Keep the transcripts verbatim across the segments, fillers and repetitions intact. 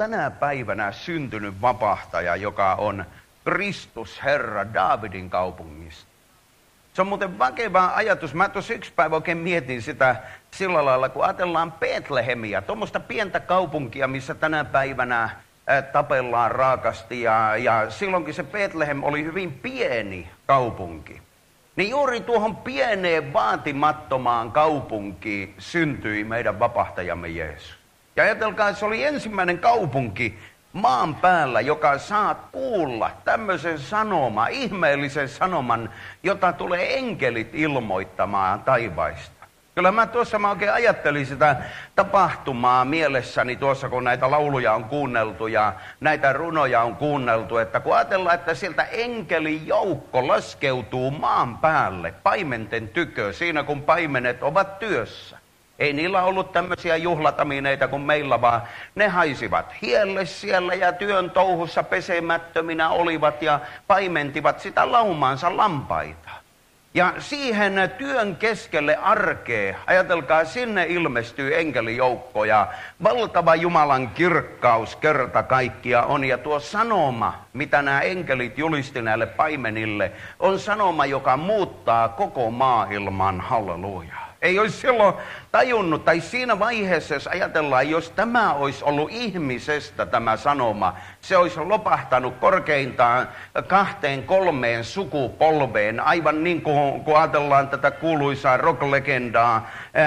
tänä päivänä syntynyt vapahtaja, joka on Kristus Herra Daavidin kaupungista. Se on muuten vakeva ajatus. Mä tuossa yksi päivä oikein mietin sitä sillä lailla, kun ajatellaan Betlehemiä, tuommoista pientä kaupunkia, missä tänä päivänä ää, tapellaan raakasti. Ja, ja silloinkin se Betlehem oli hyvin pieni kaupunki. Niin juuri tuohon pieneen vaatimattomaan kaupunkiin syntyi meidän vapahtajamme Jeesus. Ja ajatelkaa, se oli ensimmäinen kaupunki maan päällä, joka saa kuulla tämmöisen sanoma, ihmeellisen sanoman, jota tulee enkelit ilmoittamaan taivaista. Kyllä mä tuossa mä oikein ajattelin sitä tapahtumaa mielessäni tuossa, kun näitä lauluja on kuunneltu ja näitä runoja on kuunneltu, että kun ajatellaan, että sieltä enkelijoukko laskeutuu maan päälle paimenten tykö siinä, kun paimenet ovat työssä. Ei niillä ollut tämmöisiä juhlatamineita kuin meillä, vaan ne haisivat hielle siellä ja työn touhussa pesemättöminä olivat ja paimentivat sitä laumaansa lampaita. Ja siihen työn keskelle arkea, ajatelkaa, sinne ilmestyy enkelijoukko ja valtava Jumalan kirkkaus kerta kaikkia on. Ja tuo sanoma, mitä nämä enkelit julisti näille paimenille, on sanoma, joka muuttaa koko maailman, halleluja. Ei olisi silloin tajunnut, tai siinä vaiheessa, jos ajatellaan, jos tämä olisi ollut ihmisestä tämä sanoma, se olisi lopahtanut korkeintaan kahteen kolmeen sukupolveen, aivan niin kuin kun ajatellaan tätä kuuluisaa rock-legendaa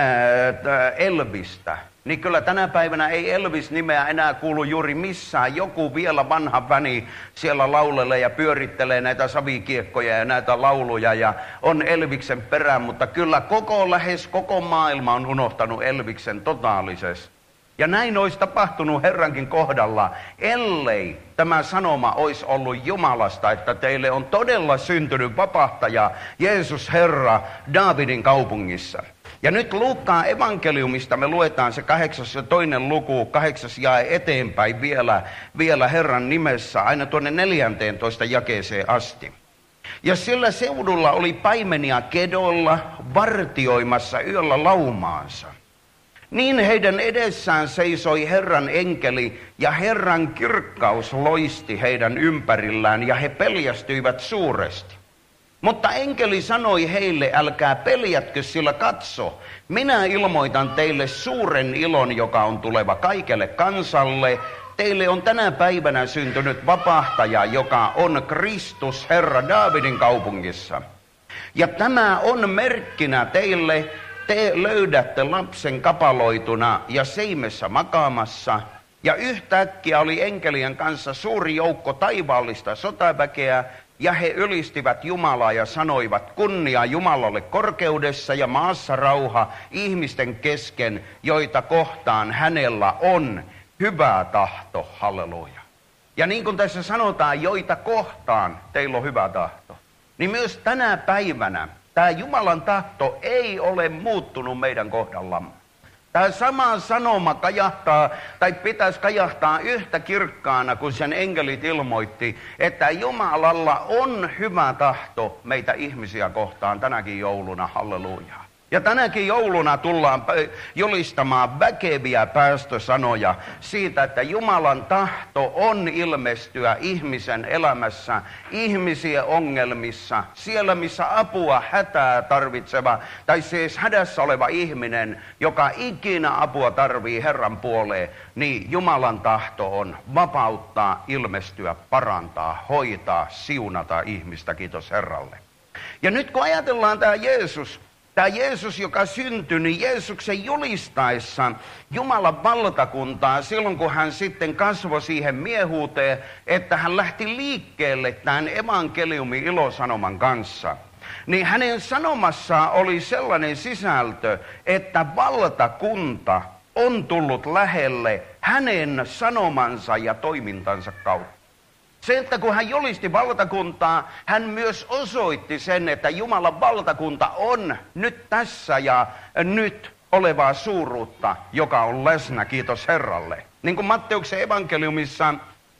ää, Elvistä. Niin kyllä tänä päivänä ei Elvis-nimeä enää kuulu juuri missään. Joku vielä vanha väni siellä laulelee ja pyörittelee näitä savikiekkoja ja näitä lauluja ja on Elviksen perään, mutta kyllä koko lähes koko maailma on unohtanut Elviksen totaalisesti. Ja näin olisi tapahtunut Herrankin kohdalla, ellei tämä sanoma olisi ollut Jumalasta, että teille on todella syntynyt vapahtaja, Jeesus Herra, Daavidin kaupungissa. Ja nyt Luukkaan evankeliumista me luetaan se kahdeksas ja toinen luku, kahdeksas jae eteenpäin vielä, vielä Herran nimessä, aina tuonne neljänteentoista jakeeseen asti. Ja sillä seudulla oli paimenia kedolla vartioimassa yöllä laumaansa. Niin heidän edessään seisoi Herran enkeli ja Herran kirkkaus loisti heidän ympärillään ja he peljästyivät suuresti. Mutta enkeli sanoi heille, älkää peljätkö, sillä katso, minä ilmoitan teille suuren ilon, joka on tuleva kaikelle kansalle. Teille on tänä päivänä syntynyt vapahtaja, joka on Kristus Herra Daavidin kaupungissa. Ja tämä on merkkinä teille, te löydätte lapsen kapaloituna ja seimessä makaamassa. Ja yhtäkkiä oli enkelien kanssa suuri joukko taivaallista sotaväkeä, ja he ylistivät Jumalaa ja sanoivat, kunnia Jumalalle korkeudessa ja maassa rauha ihmisten kesken, joita kohtaan hänellä on hyvä tahto, halleluja. Ja niin kuin tässä sanotaan, joita kohtaan teillä on hyvä tahto, niin myös tänä päivänä tämä Jumalan tahto ei ole muuttunut meidän kohdallamme. Tämä sama sanoma kajahtaa, tai pitäisi kajahtaa yhtä kirkkaana, kun sen enkelit ilmoitti, että Jumalalla on hyvä tahto meitä ihmisiä kohtaan tänäkin jouluna, halleluja. Ja tänäkin jouluna tullaan julistamaan väkeviä päästösanoja siitä, että Jumalan tahto on ilmestyä ihmisen elämässä, ihmisien ongelmissa, siellä missä apua, hätää tarvitseva, tai siis hädässä oleva ihminen, joka ikinä apua tarvii Herran puoleen, niin Jumalan tahto on vapauttaa, ilmestyä, parantaa, hoitaa, siunata ihmistä, kiitos Herralle. Ja nyt kun ajatellaan tämä Jeesus, Tämä Jeesus, joka syntyi, niin Jeesuksen julistaessa Jumalan valtakuntaa silloin, kun hän sitten kasvoi siihen miehuuteen, että hän lähti liikkeelle tämän evankeliumin ilosanoman kanssa, niin hänen sanomassaan oli sellainen sisältö, että valtakunta on tullut lähelle hänen sanomansa ja toimintansa kautta. Se, että kun hän julisti valtakuntaa, hän myös osoitti sen, että Jumalan valtakunta on nyt tässä ja nyt olevaa suuruutta, joka on läsnä, kiitos Herralle. Niin kuin Matteuksen evankeliumissa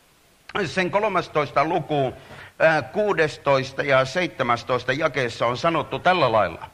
sen kolmastoista luku, kuusitoista ja seitsemäntoista jakeessa on sanottu tällä lailla.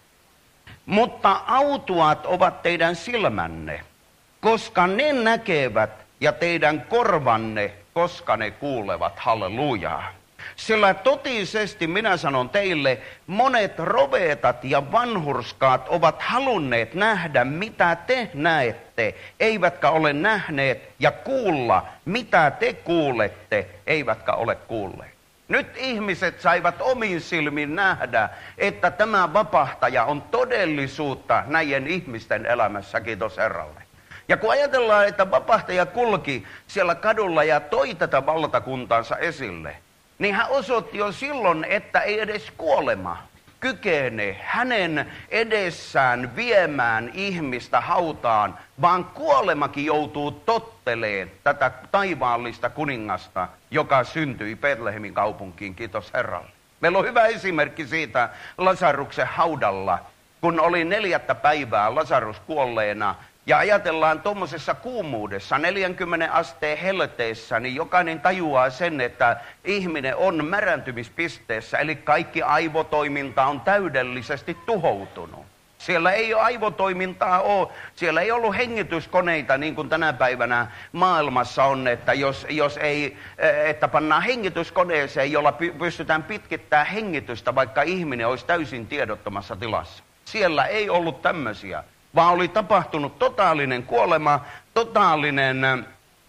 Mutta autuat ovat teidän silmänne, koska ne näkevät ja teidän korvanne, koska ne kuulevat hallelujaa. Sillä totisesti minä sanon teille, monet roveetat ja vanhurskaat ovat halunneet nähdä, mitä te näette, eivätkä ole nähneet, ja kuulla, mitä te kuulette, eivätkä ole kuulleet. Nyt ihmiset saivat omin silmin nähdä, että tämä vapahtaja on todellisuutta näiden ihmisten elämässä, kiitos Herralle. Ja kun ajatellaan, että vapahtaja kulki siellä kadulla ja toi tätä valtakuntaansa esille, niin hän osoitti jo silloin, että ei edes kuolema kykene hänen edessään viemään ihmistä hautaan, vaan kuolemakin joutuu totteleen tätä taivaallista kuningasta, joka syntyi Betlehemin kaupunkiin, kiitos Herralle. Meillä on hyvä esimerkki siitä Lasaruksen haudalla, kun oli neljättä päivää Lasarus kuolleena. Ja ajatellaan tuommoisessa kuumuudessa, neljänkymmenen asteen helteessä, niin jokainen tajuaa sen, että ihminen on märäntymispisteessä, eli kaikki aivotoiminta on täydellisesti tuhoutunut. Siellä ei ole aivotoimintaa ole, siellä ei ollut hengityskoneita niin kuin tänä päivänä maailmassa on, että jos, jos ei, että pannaan hengityskoneeseen, jolla pystytään pitkittämään hengitystä, vaikka ihminen olisi täysin tiedottomassa tilassa. Siellä ei ollut tämmöisiä. Vaan oli tapahtunut totaalinen kuolema, totaalinen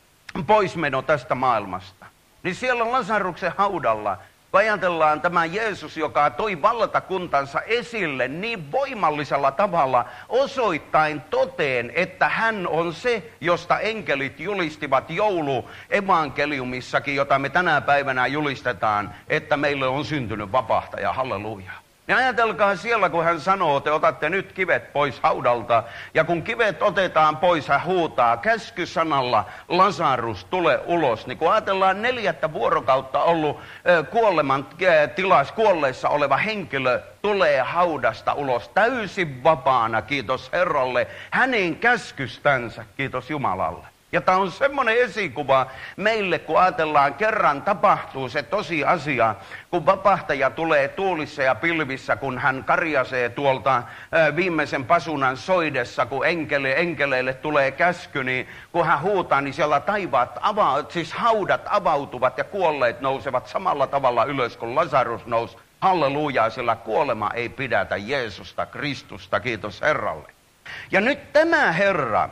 poismeno tästä maailmasta. Niin siellä Lasaruksen haudalla, kun ajatellaan tämä Jeesus, joka toi valtakuntansa esille niin voimallisella tavalla, osoittain toteen, että hän on se, josta enkelit julistivat jouluevankeliumissakin, jota me tänä päivänä julistetaan, että meille on syntynyt vapahtaja, halleluja. Ja ajatelkaa siellä, kun hän sanoo, te otatte nyt kivet pois haudalta, ja kun kivet otetaan pois, hän huutaa käskysanalla, Lasarus, tule ulos. Niin kun ajatellaan neljättä vuorokautta ollut kuoleman tilas, kuolleessa oleva henkilö, tulee haudasta ulos täysin vapaana, kiitos Herralle, hänen käskystänsä, kiitos Jumalalle. Ja tämä on semmoinen esikuva meille, kun ajatellaan, kerran tapahtuu se tosiasia, kun vapahtaja tulee tuulissa ja pilvissä, kun hän karjasee tuolta viimeisen pasunan soidessa, kun enkele, enkeleille tulee käsky, niin kun hän huutaa, niin siellä taivaat, ava, siis haudat avautuvat ja kuolleet nousevat samalla tavalla ylös, kun Lasarus nousi. Hallelujaa, sillä kuolema ei pidätä Jeesusta, Kristusta, kiitos Herralle. Ja nyt tämä Herra,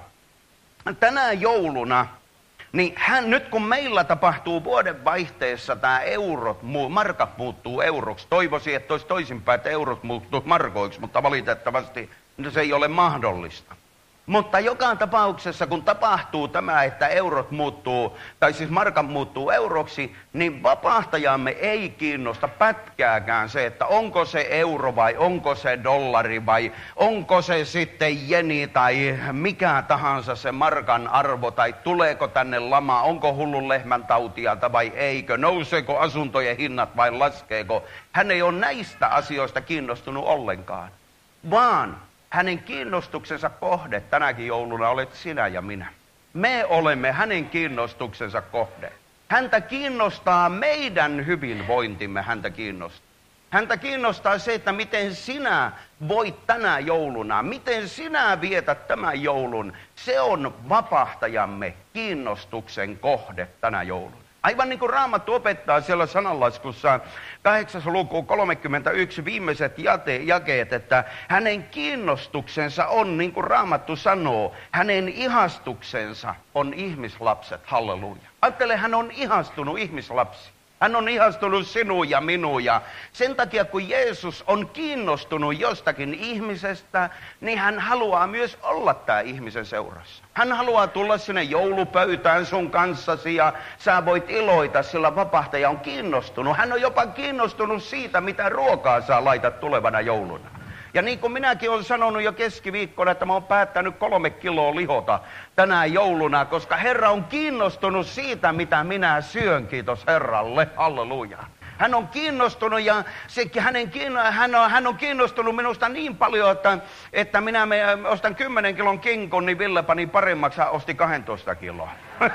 tänä jouluna, niin hän, nyt kun meillä tapahtuu vuodenvaihteessa tämä eurot, markat muuttuu euroksi, toivoisin, että olisi toisinpäin, että eurot muuttuu markoiksi, mutta valitettavasti se ei ole mahdollista. Mutta joka tapauksessa, kun tapahtuu tämä, että eurot muuttuu, tai siis markat muuttuu euroksi, niin vapahtajamme ei kiinnosta pätkääkään se, että onko se euro vai onko se dollari vai onko se sitten jeni tai mikä tahansa se markan arvo tai tuleeko tänne lama, onko hullun lehmän tautia vai eikö, nouseeko asuntojen hinnat vai laskeeko. Hän ei ole näistä asioista kiinnostunut ollenkaan, vaan hänen kiinnostuksensa kohde tänäkin jouluna olet sinä ja minä. Me olemme hänen kiinnostuksensa kohde. Häntä kiinnostaa meidän hyvinvointimme, häntä kiinnostaa. Häntä kiinnostaa se, että miten sinä voit tänä jouluna, miten sinä vietät tämän joulun. Se on vapahtajamme kiinnostuksen kohde tänä jouluna. Aivan niin kuin Raamattu opettaa siellä sananlaskussa kahdeksas luku kolmekymmentäyksi viimeiset jakeet, että hänen kiinnostuksensa on, niin kuin Raamattu sanoo, hänen ihastuksensa on ihmislapset, halleluja. Ajattele, hän on ihastunut ihmislapsi. Hän on ihastunut sinuun ja minuun, ja sen takia kun Jeesus on kiinnostunut jostakin ihmisestä, niin hän haluaa myös olla tämä ihmisen seurassa. Hän haluaa tulla sinne joulupöytään sun kanssasi ja sä voit iloita, sillä vapahtaja on kiinnostunut. Hän on jopa kiinnostunut siitä, mitä ruokaa sä laitat tulevana jouluna. Ja niin kuin minäkin olen sanonut jo keskiviikkona, että mä oon päättänyt kolme kiloa lihota tänään jouluna, koska Herra on kiinnostunut siitä, mitä minä syön, kiitos Herralle, halleluja. Hän on kiinnostunut ja se, hänen, hän, on, hän on kiinnostunut minusta niin paljon, että, että minä me, ostan kymmenen kilon kinkun, niin Ville pani paremmaksi ja osti kaksitoista kiloa.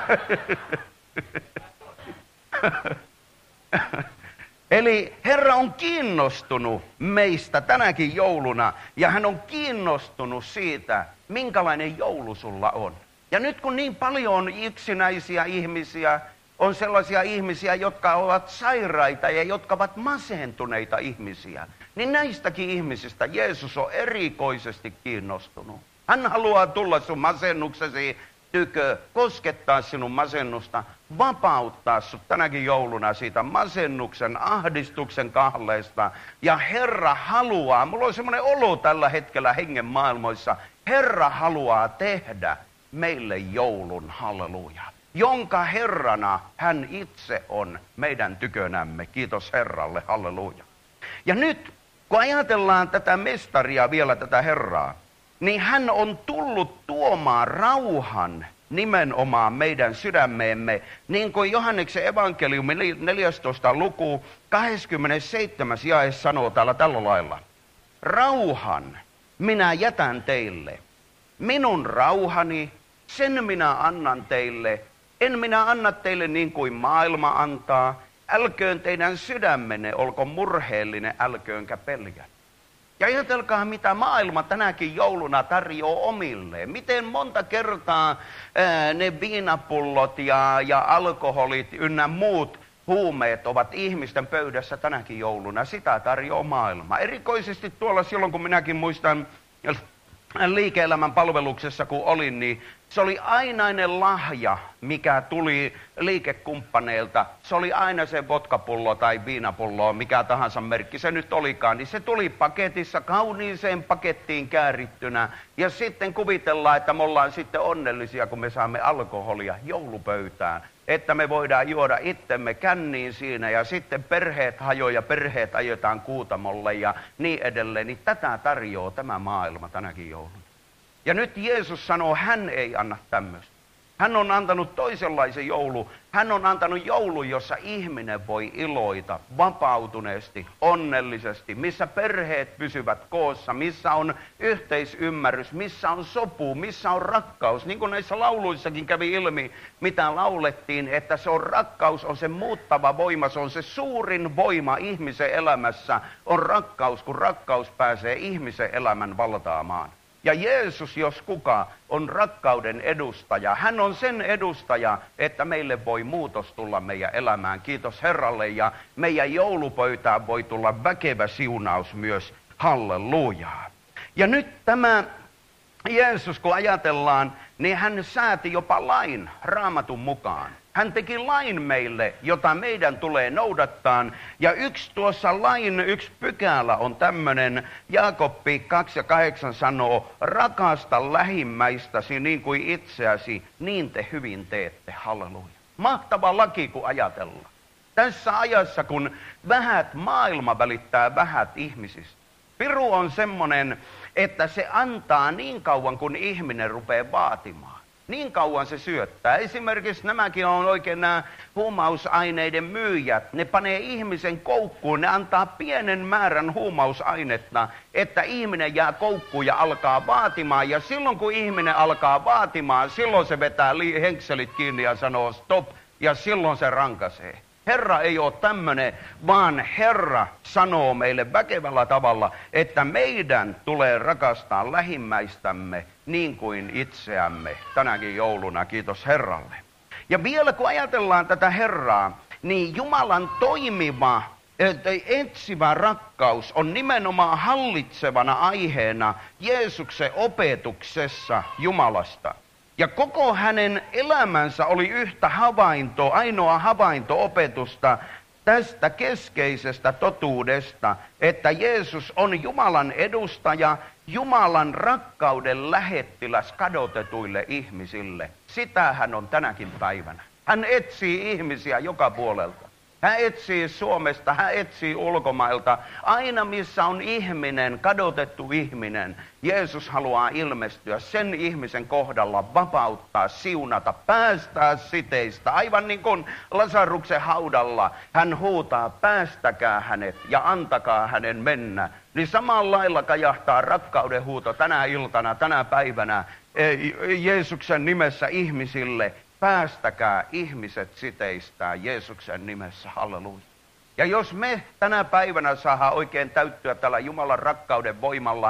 Eli Herra on kiinnostunut meistä tänäkin jouluna ja hän on kiinnostunut siitä, minkälainen joulu sulla on. Ja nyt kun niin paljon on yksinäisiä ihmisiä, on sellaisia ihmisiä, jotka ovat sairaita ja jotka ovat masentuneita ihmisiä, niin näistäkin ihmisistä Jeesus on erikoisesti kiinnostunut. Hän haluaa tulla sun masennuksesi tykö, koskettaa sinun masennusta, vapauttaa sut tänäkin jouluna siitä masennuksen, ahdistuksen kahleesta. Ja Herra haluaa, mulla on semmoinen olo tällä hetkellä hengen maailmoissa, Herra haluaa tehdä meille joulun, halleluja, jonka Herrana hän itse on meidän tykönämme. Kiitos Herralle, halleluja. Ja nyt, kun ajatellaan tätä mestaria vielä, tätä Herraa, niin hän on tullut tuomaan rauhan nimenomaan meidän sydämeemme, niin kuin Johanneksen evankeliumi neljästoista luku kahdeskymmenesseitsemäs jae sanoo täällä tällä lailla. Rauhan minä jätän teille, minun rauhani, sen minä annan teille, en minä anna teille niin kuin maailma antaa, älköön teidän sydämenne olko murheellinen, älköönkä pelkää. Ja ajatelkaa, mitä maailma tänäkin jouluna tarjoaa omilleen. Miten monta kertaa ää, ne viinapullot ja, ja alkoholit ynnä muut huumeet ovat ihmisten pöydässä tänäkin jouluna. Sitä tarjoaa maailma. Erikoisesti tuolla silloin, kun minäkin muistan liike-elämän palveluksessa, kun olin, niin se oli ainainen lahja, mikä tuli liikekumppaneilta. Se oli aina se vodkapullo tai viinapullo, mikä tahansa merkki se nyt olikaan. Niin se tuli paketissa, kauniiseen pakettiin käärittynä. Ja sitten kuvitellaan, että me ollaan sitten onnellisia, kun me saamme alkoholia joulupöytään. Että me voidaan juoda itsemme känniin siinä ja sitten perheet hajoaa ja perheet ajetaan kuutamolle ja niin edelleen. Niin tätä tarjoaa tämä maailma tänäkin jouluna. Ja nyt Jeesus sanoo, hän ei anna tämmöistä. Hän on antanut toisenlaisen joulu. Hän on antanut joulun, jossa ihminen voi iloita vapautuneesti, onnellisesti, missä perheet pysyvät koossa, missä on yhteisymmärrys, missä on sopu, missä on rakkaus. Niin kuin näissä lauluissakin kävi ilmi, mitä laulettiin, että se on rakkaus, on se muuttava voima, se on se suurin voima ihmisen elämässä, on rakkaus, kun rakkaus pääsee ihmisen elämän valtaamaan. Ja Jeesus, jos kuka, on rakkauden edustaja. Hän on sen edustaja, että meille voi muutos tulla meidän elämään. Kiitos Herralle. Ja meidän joulupöytään voi tulla väkevä siunaus myös. Hallelujaa. Ja nyt tämä Jeesus, kun ajatellaan, niin hän sääti jopa lain Raamatun mukaan. Hän teki lain meille, jota meidän tulee noudattaa. Ja yksi tuossa lain yksi pykälä on tämmöinen, Jaakobbi kaksi ja kahdeksan sanoo, rakasta lähimmäistäsi niin kuin itseäsi, niin te hyvin teette. Halleluja. Mahtava laki, kun ajatellaan. Tässä ajassa, kun vähät maailma välittää vähät ihmisistä. Piru on semmoinen, että se antaa niin kauan, kun ihminen rupeaa vaatimaan. Niin kauan se syöttää. Esimerkiksi nämäkin on oikein nämä huumausaineiden myyjät. Ne panee ihmisen koukkuun, ne antaa pienen määrän huumausainetta, että ihminen jää koukkuun ja alkaa vaatimaan. Ja silloin kun ihminen alkaa vaatimaan, silloin se vetää henkselit kiinni ja sanoo stop, ja silloin se rankaisee. Herra ei ole tämmöinen, vaan Herra sanoo meille väkevällä tavalla, että meidän tulee rakastaa lähimmäistämme niin kuin itseämme tänäkin jouluna. Kiitos Herralle. Ja vielä kun ajatellaan tätä Herraa, niin Jumalan toimiva, etsivä rakkaus on nimenomaan hallitsevana aiheena Jeesuksen opetuksessa Jumalasta. Ja koko hänen elämänsä oli yhtä havainto, ainoa havainto-opetusta tästä keskeisestä totuudesta, että Jeesus on Jumalan edustaja, Jumalan rakkauden lähettiläs kadotetuille ihmisille. Sitä hän on tänäkin päivänä. Hän etsii ihmisiä joka puolelta. Hän etsii Suomesta, hän etsii ulkomailta. Aina missä on ihminen, kadotettu ihminen, Jeesus haluaa ilmestyä sen ihmisen kohdalla, vapauttaa, siunata, päästää siteistä. Aivan niin kuin Lasaruksen haudalla hän huutaa, päästäkää hänet ja antakaa hänen mennä. Niin samalla lailla kajahtaa rakkauden huuto tänä iltana, tänä päivänä Jeesuksen nimessä ihmisille. Päästäkää ihmiset siteistään Jeesuksen nimessä, halleluja. Ja jos me tänä päivänä saadaan oikein täyttyä tällä Jumalan rakkauden voimalla,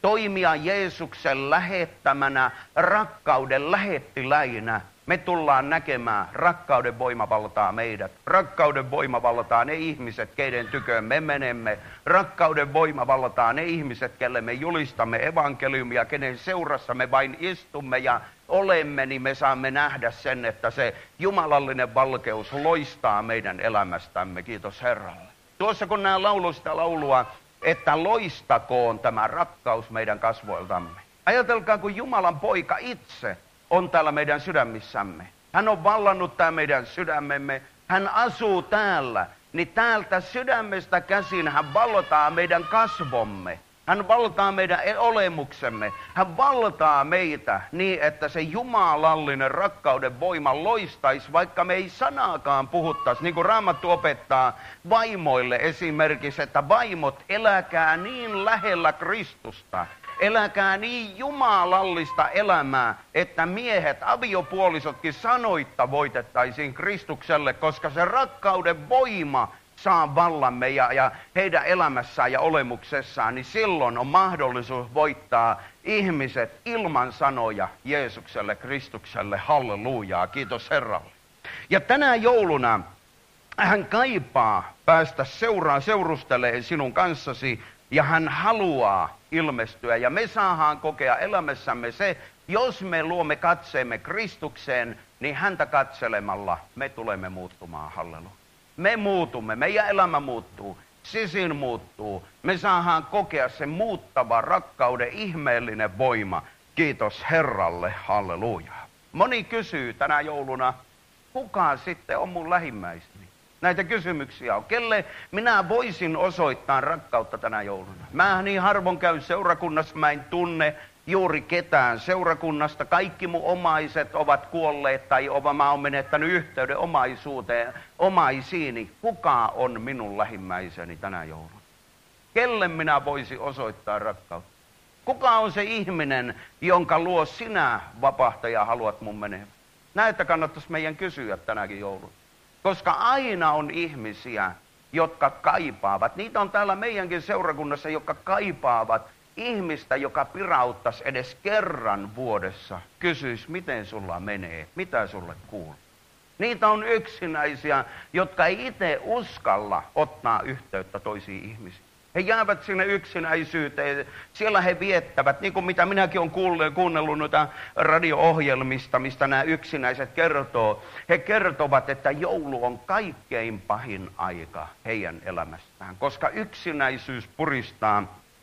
toimia Jeesuksen lähettämänä rakkauden lähettiläinä. Me tullaan näkemään rakkauden voimavaltaa meidät. Rakkauden voimavaltaa ne ihmiset, keiden tyköön me menemme. Rakkauden voimavaltaa ne ihmiset, kelle me julistamme evankeliumia, kenen seurassa me vain istumme ja olemme, niin me saamme nähdä sen, että se jumalallinen valkeus loistaa meidän elämästämme. Kiitos Herralle. Tuossa kun nämä laulu sitä laulua, että loistakoon tämä rakkaus meidän kasvoiltamme. Ajatelkaa, kun Jumalan poika itse on täällä meidän sydämissämme. Hän on vallannut tää meidän sydämemme. Hän asuu täällä. Niin täältä sydämestä käsin hän valtaa meidän kasvomme. Hän valtaa meidän olemuksemme. Hän valtaa meitä niin, että se jumalallinen rakkauden voima loistaisi, vaikka me ei sanaakaan puhuttaisi. Niin kuin Raamattu opettaa vaimoille esimerkiksi, että vaimot, eläkää niin lähellä Kristusta. Eläkää niin jumalallista elämää, että miehet, aviopuolisotkin sanoitta voitettaisiin Kristukselle, koska se rakkauden voima saa vallamme ja, ja heidän elämässään ja olemuksessaan, niin silloin on mahdollisuus voittaa ihmiset ilman sanoja Jeesukselle, Kristukselle, hallelujaa, kiitos Herralle. Ja tänä jouluna hän kaipaa päästä seuraan, seurustelee sinun kanssasi ja hän haluaa ilmestyä. Ja me saadaan kokea elämässämme se, jos me luomme katseemme Kristukseen, niin häntä katselemalla me tulemme muuttumaan, halleluja. Me muutumme, meidän elämä muuttuu, sisin muuttuu. Me saadaan kokea se muuttava rakkauden ihmeellinen voima. Kiitos Herralle, halleluja. Moni kysyy tänä jouluna, kuka sitten on mun lähimmäiseni? Näitä kysymyksiä on. Kelle minä voisin osoittaa rakkautta tänä jouluna? Mä niin harvoin käyn seurakunnassa, mä en tunne juuri ketään seurakunnasta. Kaikki mun omaiset ovat kuolleet tai mä oon menettänyt yhteyden omaisuuteen, omaisiini. Kuka on minun lähimmäiseni tänä jouluna? Kelle minä voisin osoittaa rakkautta? Kuka on se ihminen, jonka luo sinä, vapahtaja, haluat mun menevän? Näitä kannattaisi meidän kysyä tänäkin jouluna. Koska aina on ihmisiä, jotka kaipaavat. Niitä on täällä meidänkin seurakunnassa, jotka kaipaavat ihmistä, joka pirauttaisi edes kerran vuodessa. Kysyisi, miten sulla menee, mitä sulle kuuluu. Niitä on yksinäisiä, jotka ei itse uskalla ottaa yhteyttä toisiin ihmisiin. He jäävät sinne yksinäisyyteen. Siellä he viettävät, niin kuin mitä minäkin olen kuunnellut noita radio-ohjelmista, mistä nämä yksinäiset kertoo. He kertovat, että joulu on kaikkein pahin aika heidän elämästään, koska yksinäisyys puristaa,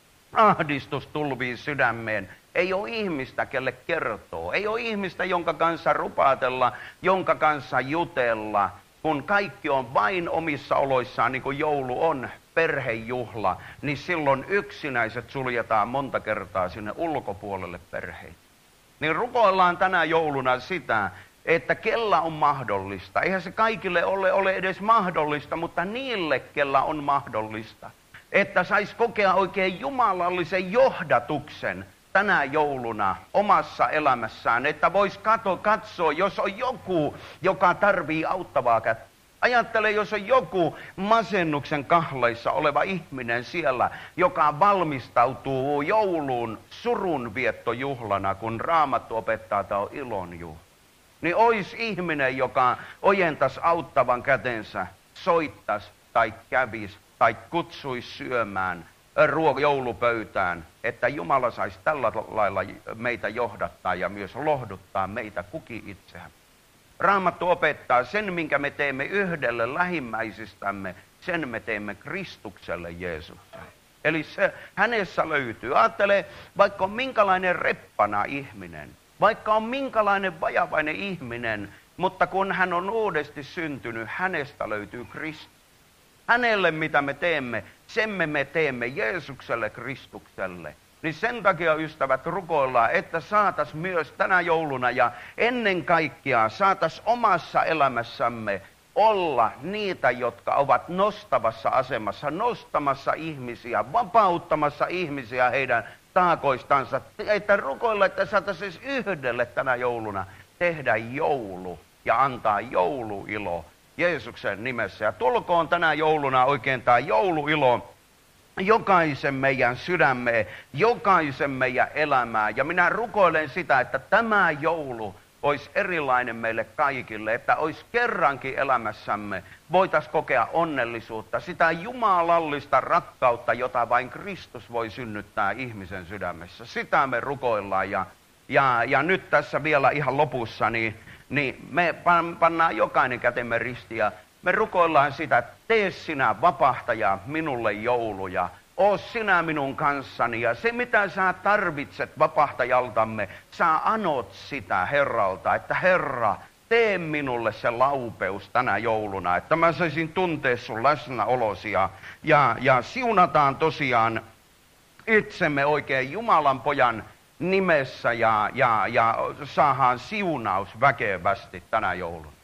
ahdistus tulvii sydämeen. Ei ole ihmistä, kelle kertoo. Ei ole ihmistä, jonka kanssa rupaatella, jonka kanssa jutella, kun kaikki on vain omissa oloissaan, niin kuin joulu on perhejuhla, niin silloin yksinäiset suljetaan monta kertaa sinne ulkopuolelle perheitä. Niin rukoillaan tänä jouluna sitä, että kella on mahdollista. Eihän se kaikille ole, ole edes mahdollista, mutta niille, kella on mahdollista. Että sais kokea oikein jumalallisen johdatuksen tänä jouluna omassa elämässään. Että vois kato, katsoa, jos on joku, joka tarvii auttavaa kättä. Ajattele, jos on joku masennuksen kahleissa oleva ihminen siellä, joka valmistautuu jouluun surunviettojuhlana, kun Raamattu opettaa, että on ilonjuhla. Niin ois ihminen, joka ojentaisi auttavan kätensä, soittaisi tai kävisi tai kutsuisi syömään ruo- joulupöytään, että Jumala saisi tällä lailla meitä johdattaa ja myös lohduttaa meitä kukin itseään. Raamattu opettaa sen, minkä me teemme yhdelle lähimmäisistämme, sen me teemme Kristukselle Jeesukselle. Eli se hänessä löytyy. Ajattele, vaikka on minkälainen reppana ihminen, vaikka on minkälainen vajavainen ihminen, mutta kun hän on uudesti syntynyt, hänestä löytyy Kristus. Hänelle mitä me teemme, sen me, me teemme Jeesukselle, Kristukselle. Niin sen takia, ystävät, rukoillaan, että saatas myös tänä jouluna ja ennen kaikkea saatas omassa elämässämme olla niitä, jotka ovat nostavassa asemassa, nostamassa ihmisiä, vapauttamassa ihmisiä heidän taakoistansa. Että rukoilla, että saataisiin yhdelle tänä jouluna tehdä joulu ja antaa jouluilo Jeesuksen nimessä. Ja tulkoon tänä jouluna oikein tämä jouluilo jokaisen meidän sydämeen, jokaisen meidän elämää. Ja minä rukoilen sitä, että tämä joulu olisi erilainen meille kaikille, että olisi kerrankin elämässämme, voitaisiin kokea onnellisuutta, sitä jumalallista rakkautta, jota vain Kristus voi synnyttää ihmisen sydämessä. Sitä me rukoillaan ja, ja, ja nyt tässä vielä ihan lopussa, niin, niin me pannaan jokainen kätemme ristiin ja me rukoillaan sitä, että tee sinä vapahtaja minulle jouluja. Oo sinä minun kanssani ja se mitä sä tarvitset vapahtajaltamme, sä anot sitä Herralta, että Herra, tee minulle se laupeus tänä jouluna, että mä saisin tuntea sun läsnäolosi ja, ja, ja siunataan tosiaan itsemme oikein Jumalan pojan nimessä ja, ja, ja saadaan siunaus väkevästi tänä jouluna.